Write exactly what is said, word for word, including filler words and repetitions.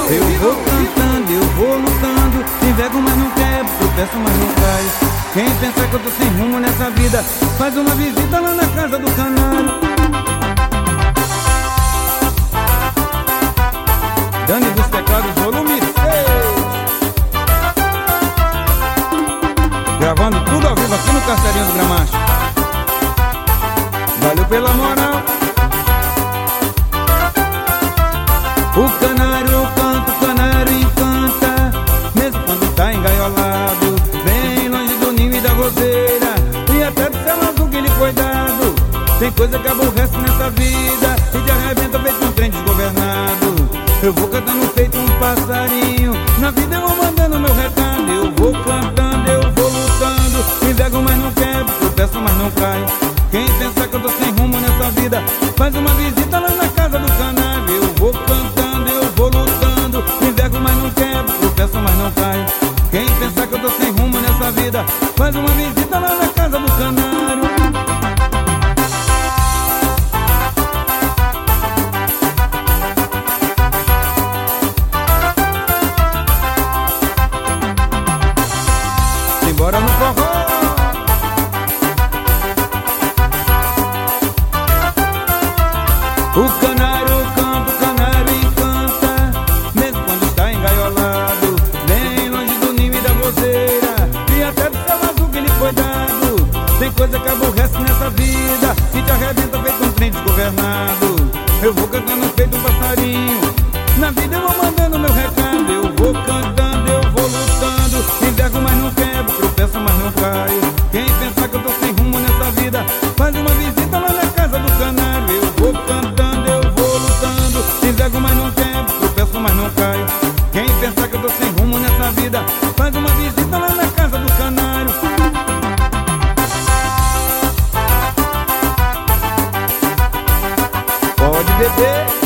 Eu vou cantando, eu vou lutando, envergo mas não quebro, tropeço mas não caio. Quem pensa que eu tô sem rumo nessa vida, faz uma visita lá na casa do canário. Dani dos Teclados, volume seis. Gravando tudo ao vivo aqui no Castelinho do Gramacho. Valeu pela moral. O canário canta, o canário encanta, mesmo quando tá engaiolado, bem longe do ninho e da roseira, e até do céu azul que lhe foi dado. Tem coisa que aborrece nessa vida e te arrebenta feito um trem desgovernado. Eu vou cantando feito um passarinho, na vida eu vou mandando meu recado. Eu vou cantando, eu vou lutando, envergo mas não quebro, tropeço mas não caio. Quem pensa que eu tô sem rumo nessa vida, faz uma visita lá na casa do canário. Eu vou cantando, eu vou lutando, envergo mas não quebro, tropeço mas não caio. Quem pensa que eu tô sem rumo nessa vida, faz uma visita lá na casa do canário. Simbora no forró. O canário canta, o canário encanta, mesmo quando está engaiolado, bem longe do ninho e da roseira, e até do céu azul que lhe foi dado. Tem coisa que aborrece nessa vida e te arrebenta feito um trem desgovernado. Eu vou cantando feito um passarinho, na vida eu vou mandando meu recado. Eu vou cantando, eu vou lutando, envergo mas não quebro, tropeço mas não caio. Quem pensar que eu tô sem rumo nessa vida, faz uma visita lá na casa do canário. Eu vou cantando, eu vou lutando, envergo mas não quebro, tropeço mas não caio. Quem pensar que eu tô sem rumo nessa vida, faz uma visita lá na casa do canário. Pode beber.